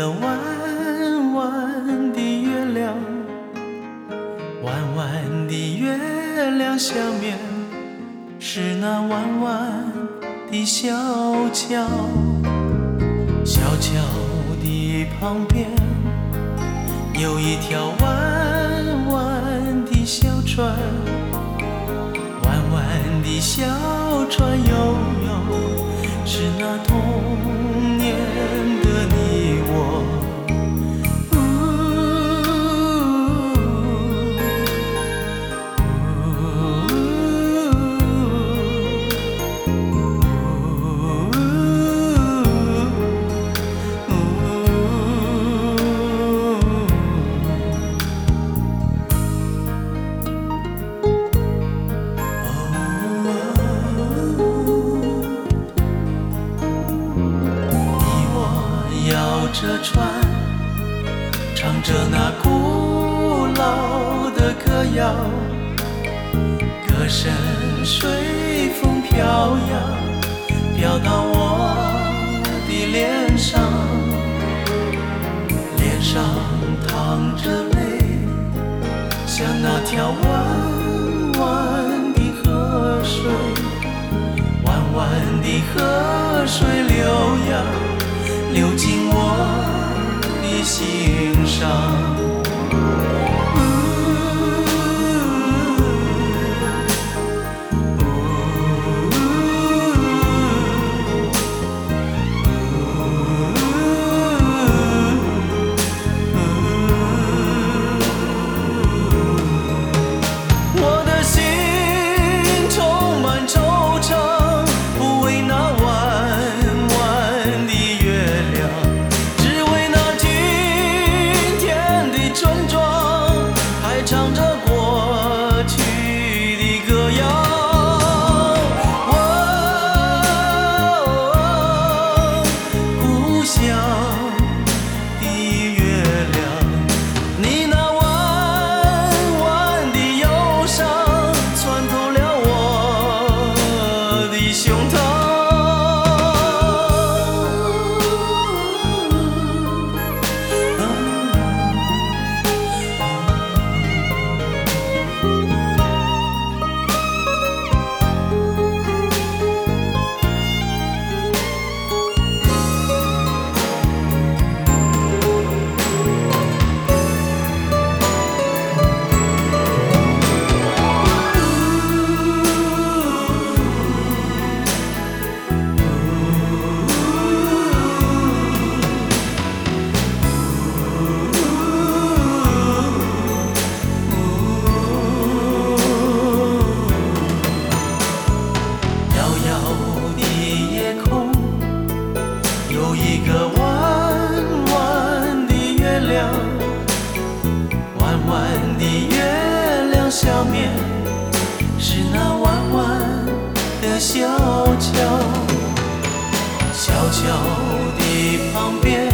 个弯弯的月亮，弯弯的月亮下面是那弯弯的小桥，小桥的旁边有一条弯弯的小船，弯弯的小船悠悠，是那童年的你我。这船唱着那古老的歌谣，歌声随风飘扬，飘到我的脸上，脸上淌着泪，像那条弯弯的河水，弯弯的河水流呀流进我的心上。我的心充满惆怅，不为那弯弯的月亮，只为那今天的村庄，还唱着过去的歌谣。故乡的月亮，你那弯弯的忧伤穿透了我的胸膛。有一个弯弯的月亮，弯弯的月亮下面是那弯弯的小桥，小桥的旁边